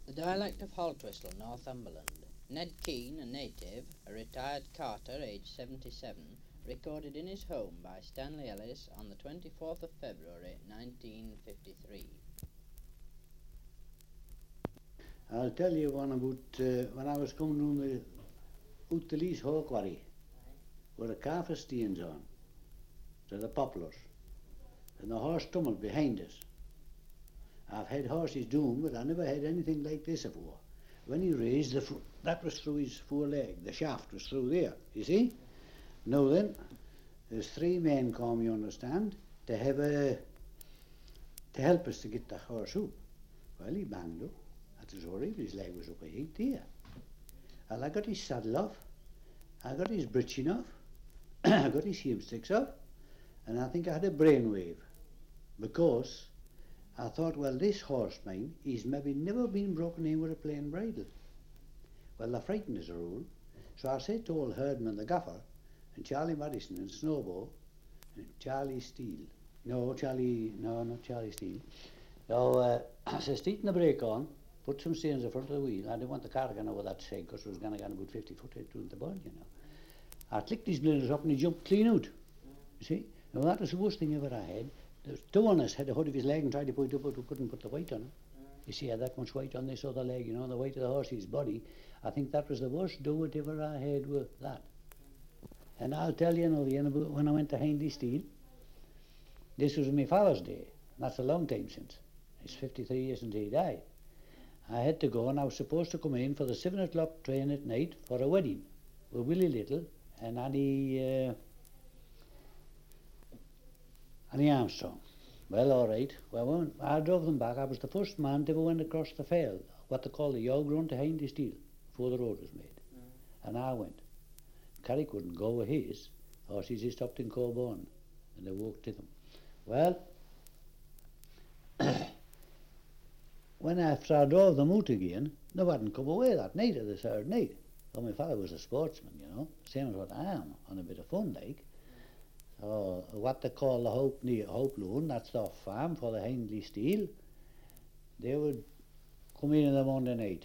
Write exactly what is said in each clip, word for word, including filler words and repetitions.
The dialect of Haltwhistle, Northumberland. Ned Keane, a native, a retired carter aged seventy-seven, recorded in his home by Stanley Ellis on the twenty-fourth of February nineteen fifty-three. I'll tell you one about uh, when I was coming on the out the Lees Haw Quarry, where the calf stains on, to the poplars, and the horse tumbled behind us. I've had horses doom, but I never had anything like this before. When he raised, the fo- that was through his foreleg, the shaft was through there, you see? Now then, there's three men come, you understand, to have a, to help us to get the horse up. Well, he banged up. That was horrible, his leg was up a heap there. Well, I got his saddle off, I got his breeching off, I got his heel sticks off, and I think I had a brainwave, because I thought, well, this horse mine, he's maybe never been broken in with a plain bridle. Well, they're frightened as a rule. So I said to old Herdman, the gaffer, and Charlie Madison and Snowball, and Charlie Steele. No, Charlie, no, not Charlie Steele. So uh, I says, tighten the brake on, put some steers in front of the wheel. I didn't want the car to go over that side, because it was going to get about fifty foot into the burn, you know. I clicked his blinders up and he jumped clean out. You see? Now that was the worst thing ever I had. The two on us had a hood of his leg and tried to put it up, but we couldn't put the weight on it. You see, I had that much weight on this other leg, you know, the weight of the horse's body. I think that was the worst do it ever I had with that. And I'll tell you now, Ian, about when I went to Hindley Steel, this was my father's day. That's a long time since. It's fifty-three years since he died. I had to go, and I was supposed to come in for the seven o'clock train at night for a wedding with Willie Little and Annie... Uh, Annie Armstrong. Well, all right. Well, when I drove them back, I was the first man to ever went across the fell, what they call the Yog Run to Hindley Steel, before the road was made. Mm. And I went. Carrick wouldn't go with his, or she just stopped in Coburn, and they walked to them. Well, when after I drove them out again, they hadn't come away that night or the third night. Well, my father was a sportsman, you know, same as what I am, on a bit of fun, like. So, what they call the Hope, Hope Loan, that's their farm for the Hindley Steel, they would come in in the Monday night.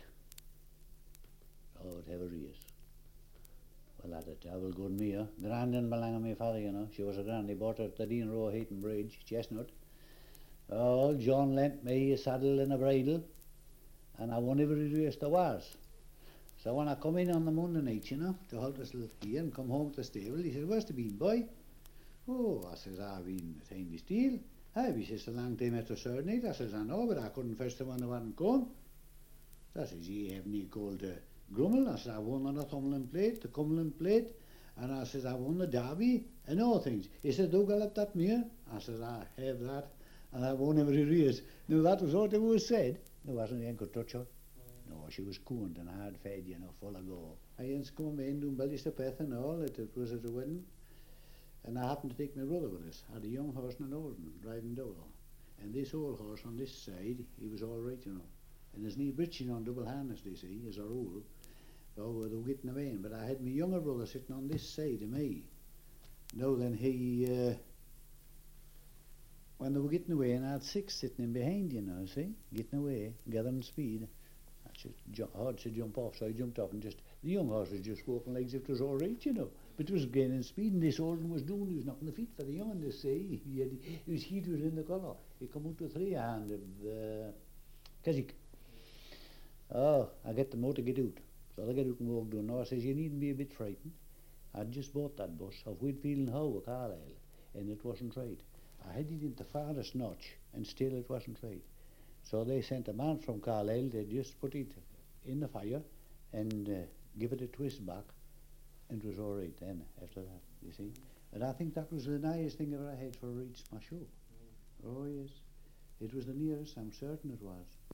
Oh, they'd have a race. Well, that a devil good mare. Grand didn't belong to my father, you know. She was a grand. He bought her at the Dean Row Heaton Bridge, Chestnut. Oh, John lent me a saddle and a bridle, and I won every race there was. So when I come in on the Monday night, you know, to halt us little here and come home to the stable, he said, "Where's the been, boy?" "Oh," I says, "I've been at Hindley Steel." "Aye," he says, "a long time after third night." I says, "I know, but I couldn't fetch the one who hadn't come." So I says, "Ye haven't ye called uh, Grummel?" I says, "I won the Northumberland plate, the Cumberland plate, and I says, I won the Derby, and all things." He said, "Do gallop that mare?" I says, "I have that, and I won every race." Now that was what it was said. There wasn't any could touch her. Mm. No, she was cooned and hard fed, you know, full of go. I ain't come in doing Ballystapeth and all, it, it was at a wedding. And I happened to take my brother with us. I had a young horse and an old one, driving Dolo. And this old horse on this side, he was all right, you know. And there's no breeching on double harness, they see, as a rule. So they were getting away in. But I had my younger brother sitting on this side of me. Now then he, uh, when they were getting away, and I had six sitting in behind, you know, see, getting away, gathering speed. That's just ju- hard to jump off, so I jumped off and just, the young horse was just walking like as if it was all right, you know. But it was gaining speed, and this old one was doing, he was knocking the feet for the young one to say. He had, his heat was in the collar. He come out with three hand of uh, Keswick. Oh, I get them out to get out. So they get out and walk down. Now I says, "You needn't be a bit frightened. I'd just bought that bus of Whitfield and Howe, Carlisle, and it wasn't right. I had it in the farthest notch, and still it wasn't right. So they sent a man from Carlisle, they just put it in the fire and uh, give it a twist back. And it was all right then, after that, you see. And I think that was the nicest thing ever I had for a reach my show. Mm. Oh, yes. It was the nearest, I'm certain it was.